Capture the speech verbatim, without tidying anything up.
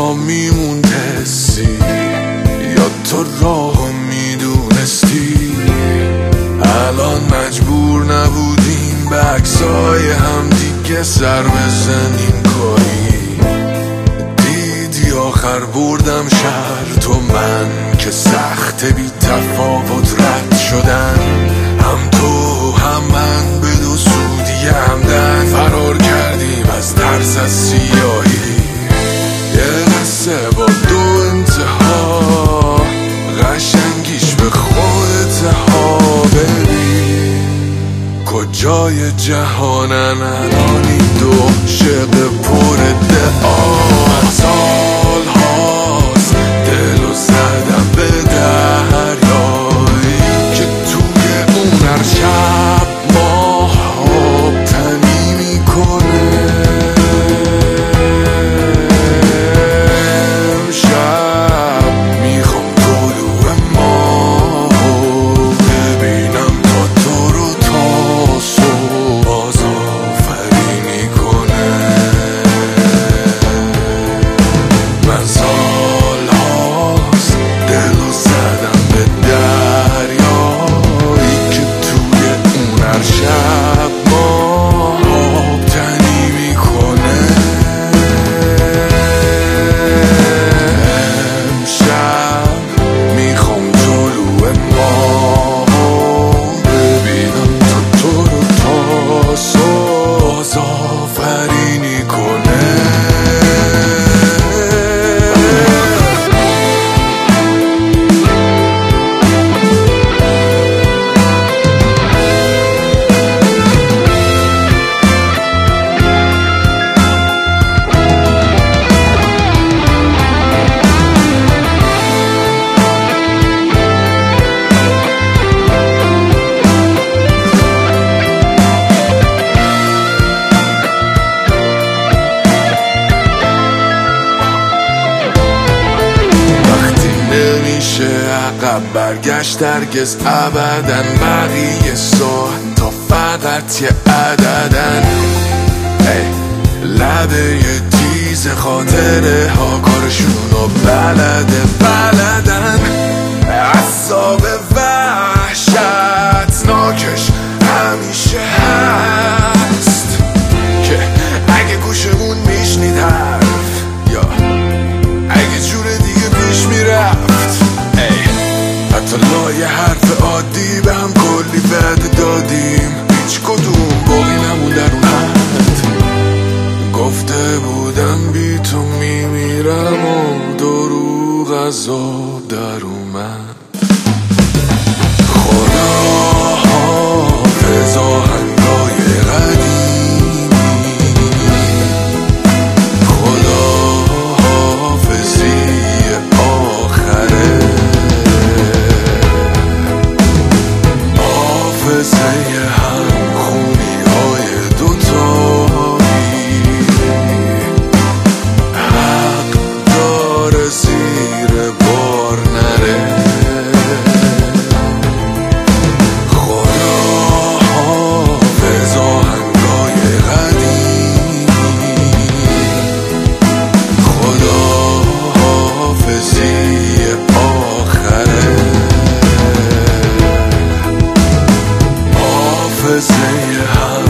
ما میمون حسی، یا تو راهو میدونستی؟ الان مجبور نبودیم به عکسای هم دیگه سر بزنیم کاری. دیدی آخر بردم شهر تو من که سخت بی تفاوت رد شدن. هم تو هم من به دو سودی همدن فرار کردیم از ترس از سیاهی. یه قصه با دو انتها، قشنگیش به خودت ها. ببین کجای جهانن الان این دو شب پر دعا. سال هاست دلو زدم به دریایی که توی اون هر شب ماه آب تنی میکنه. امشب میخوام طلوع ماه ببینم تا تو رو تا صبح باز آفرینی کنه. من سال هاست دلو زدم به دریایی که توی اون هر شب ماه آب تنی میکنه. امشب میخوام طلوع ماه ببینم تا تو رو تا صبح باز آفرینی کنه. عقب برگشت هرگز ابدن، بقیه ساعت تا فقط یه عددن. لبه یه تیز خاطره ها کارشونو بلده بلدن. عصاب وحشتناکش همیشه هست که اگه گوشمون میشنید حرف یا اگه جور دیگه پیش میرفت. حتی لای حرف عادی به هم کلی وعده دادیم، هیچ کدوم باقی نمون در اون حد. گفته بودم بی تو میمیرم و دروغ از آب در اومد. خدا حافظ آهنگای قدیمی، خدا حافظی آخره، حافظه هم خونی های دوتایی. حق داره زیر بار نره. خدا حافظ آهنگای قدیمی، خدا حافظی آخره، حافظه هم